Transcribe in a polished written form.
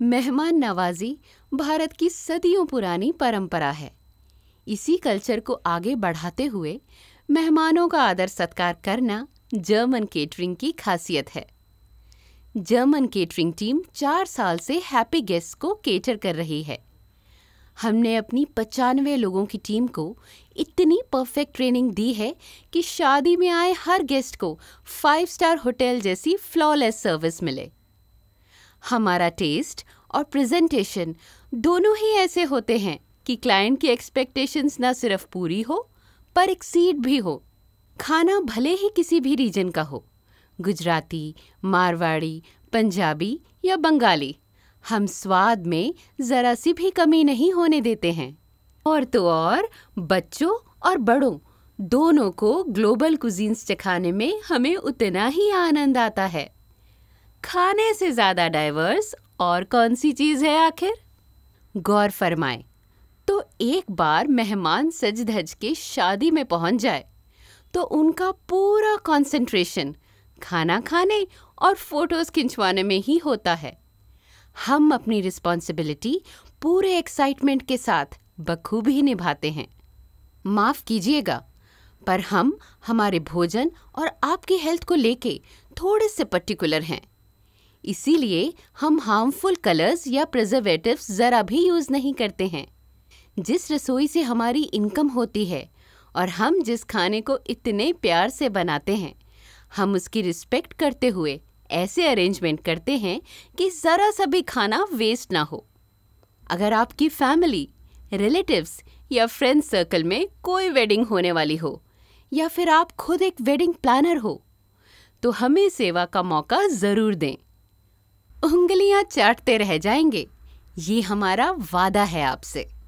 मेहमान नवाजी भारत की सदियों पुरानी परंपरा है। इसी कल्चर को आगे बढ़ाते हुए मेहमानों का आदर सत्कार करना जर्मन केटरिंग की खासियत है। जर्मन केटरिंग टीम 4 साल से हैप्पी गेस्ट को केटर कर रही है। हमने अपनी 95 लोगों की टीम को इतनी परफेक्ट ट्रेनिंग दी है कि शादी में आए हर गेस्ट को 5 स्टार होटल जैसी फ्लॉलेस सर्विस मिले। हमारा टेस्ट और प्रेजेंटेशन दोनों ही ऐसे होते हैं कि क्लाइंट की एक्सपेक्टेशंस ना सिर्फ पूरी हो पर एक्सीड भी हो। खाना भले ही किसी भी रीजन का हो, गुजराती, मारवाड़ी, पंजाबी या बंगाली, हम स्वाद में जरा सी भी कमी नहीं होने देते हैं। और तो और बच्चों और बड़ों दोनों को ग्लोबल कुजीन्स चखाने में हमें उतना ही आनंद आता है। खाने से ज्यादा डाइवर्स और कौन सी चीज है आखिर? गौर फरमाएं तो एक बार मेहमान सज धज के शादी में पहुंच जाए तो उनका पूरा कंसंट्रेशन खाना खाने और फोटोज खिंचवाने में ही होता है। हम अपनी रिस्पॉन्सिबिलिटी पूरे एक्साइटमेंट के साथ बखूबी निभाते हैं। माफ कीजिएगा, पर हम हमारे भोजन और आपकी हेल्थ को लेके थोड़े से पर्टिकुलर हैं। इसीलिए हम हार्मफुल कलर्स या प्रिजर्वेटिव्स जरा भी यूज नहीं करते हैं। जिस रसोई से हमारी इनकम होती है और हम जिस खाने को इतने प्यार से बनाते हैं, हम उसकी रिस्पेक्ट करते हुए ऐसे अरेंजमेंट करते हैं कि जरा सा भी खाना वेस्ट ना हो। अगर आपकी फैमिली, रिलेटिव्स या फ्रेंड सर्कल में कोई वेडिंग होने वाली हो या फिर आप खुद एक वेडिंग प्लानर हो, तो हमें सेवा का मौका जरूर दें। उंगलियां चाटते रह जाएंगे, ये हमारा वादा है आपसे।